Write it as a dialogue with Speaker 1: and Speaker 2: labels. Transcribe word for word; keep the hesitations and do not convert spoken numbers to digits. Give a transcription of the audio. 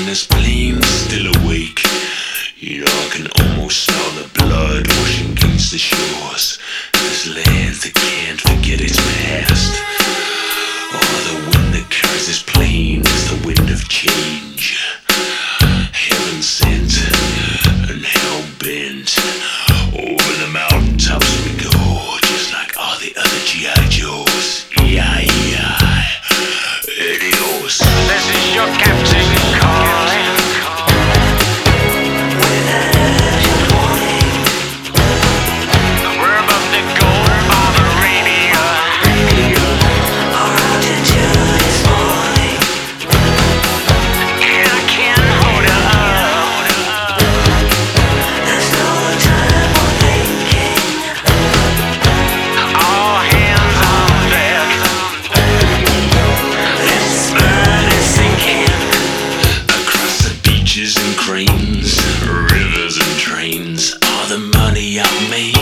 Speaker 1: this plane still awake. You know, I can almost smell the blood washing against the shores. This land that can't forget its past. Oh, the wind that carries this plane is the wind of change. Heaven sent and hell bent. Over the mountaintops we go, just like all the other G I Joes. E I E I, adios.
Speaker 2: This is your captain calling. We're about to go on the radio. Our altitude is falling, and I can't hold it up. There's no time for thinking. All hands on deck. This bird is sinking.
Speaker 1: Across the beaches and cranes, rivers and trains, all the money I made